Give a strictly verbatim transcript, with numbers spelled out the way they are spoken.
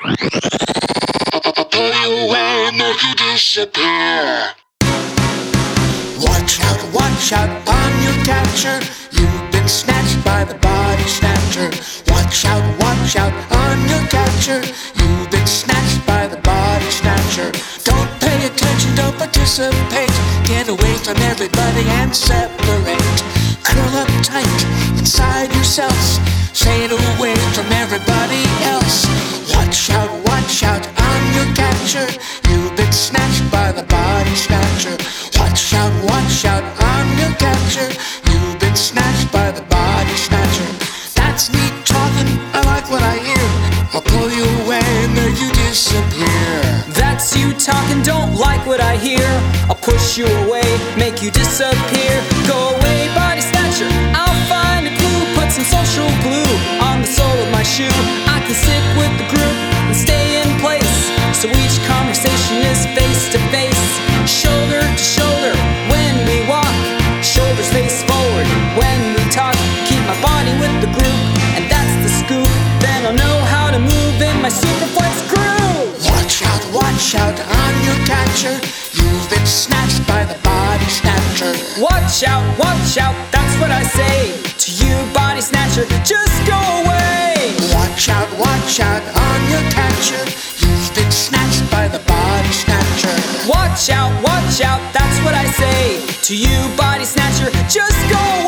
I'll pull you away and make you disappear. Watch out, watch out on your capture. You've been snatched by the body snatcher. Watch out, watch out on your capture. You've been snatched by the body snatcher. Don't pay attention, don't participate. Get away from everybody and separate. Curl up tight inside yourselves. Stay away from everybody else. Watch out, watch out on your capture. You've been snatched by the body snatcher. Watch out, watch out on your capture. You've been snatched by the body snatcher. That's me talking, I like what I hear. I'll pull you away and make you disappear. That's you talking, don't like what I hear. I'll push you away, make you disappear. Go away, body snatcher, I'll find a clue. Put some social glue on the sole of my shoe. I can stick with the group and stay in place, so each conversation is face to face, shoulder to shoulder when we walk, shoulders face forward when we talk. Keep my body with the group, and that's the scoop. Then I'll know how to move in my superflex groove. Watch out, watch out on your capture. You've been snatched by the body snatcher. Watch out, watch out, that's what I say to you, body snatcher, just go away. Watch out, watch out on your capture. You've been snatched by the body snatcher. Watch out, watch out, that's what I say to you, body snatcher, just go away.